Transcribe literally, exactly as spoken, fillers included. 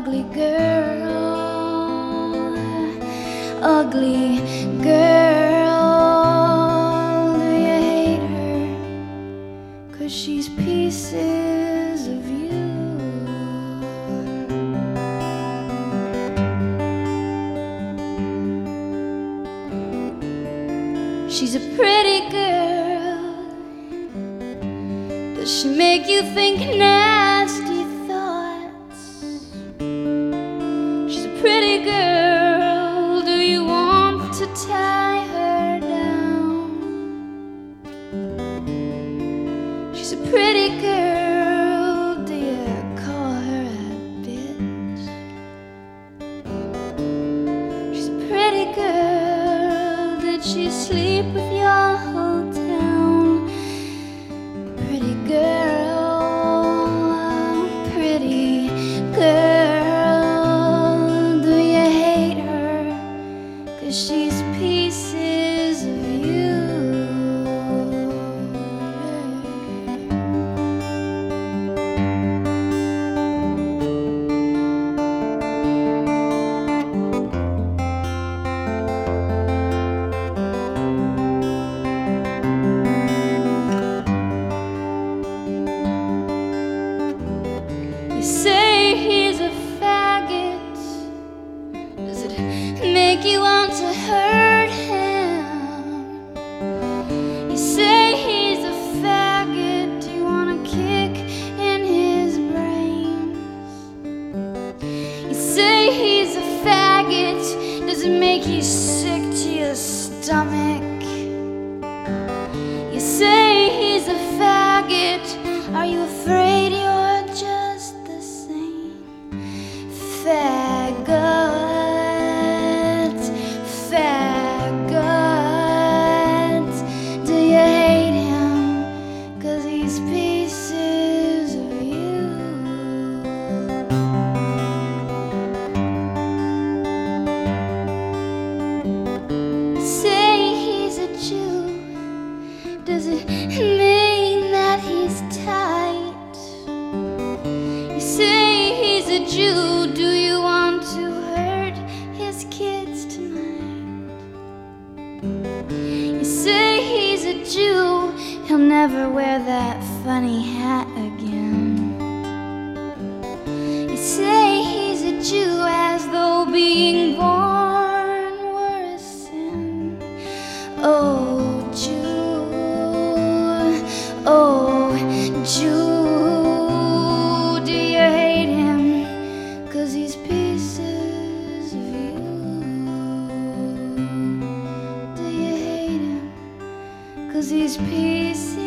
ugly girl, ugly girl. Do you hate her 'cause she's pieces of you? She's a pretty girl. Does she make you think nasty thoughts? She's a pretty girl. Do you want to tie her down? She's a pretty girl. Do you call her a bitch? She's a pretty girl. Did she sleep with your whole town? Pretty girl, pretty girl. Do you hate her 'cause she's pieces of you? You say he's a faggot. Does it make you want to hurt him? You say he's a faggot. Do you want to kick in his brains? You say he's a faggot. Does it make you sick to your stomach? You say he's a faggot. Are you afraid you're just the same? Faggot, faggot. Do you hate him 'cause he's pieces of you? You say he's a Jew. Does it mean that he's tight? You say he's a Jew. Do you want to hurt his kids tonight? You say he's a Jew. He'll never wear that funny hat again. You say he's a Jew as though being born were a sin. Oh, Jew, oh, Jew. Do you hate him 'cause he's pieces of you? Do you hate him 'cause he's pieces